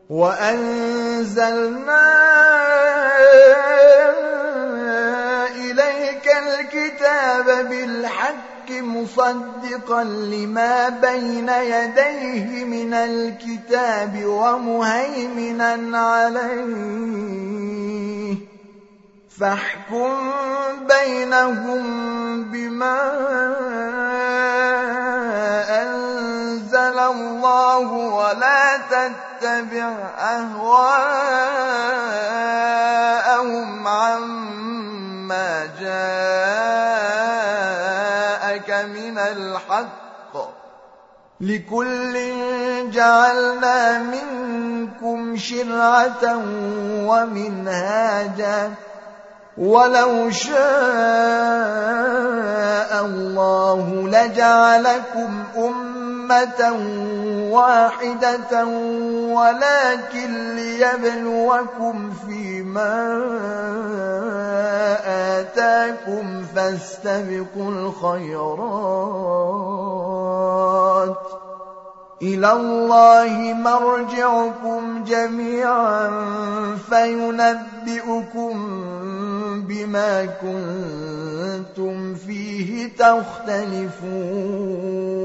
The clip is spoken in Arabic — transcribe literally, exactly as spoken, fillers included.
وأنزلنا إليك الكتاب بالحق مصدقا لما بين يديه من الكتاب ومهيمنا عليه فاحكم بينهم بما أنزل الله ولا تتبع أهواءهم عما جاءك من الحق لكل جعلنا منكم شرعة ومنهاجا ولو شاء الله لجعلكم أمة واحدة ولكن ليبلوكم فيما آتاكم فاستبقوا الخيرات إلى الله مرجعكم جميعا فينبئكم بما كنتم فيه تختلفون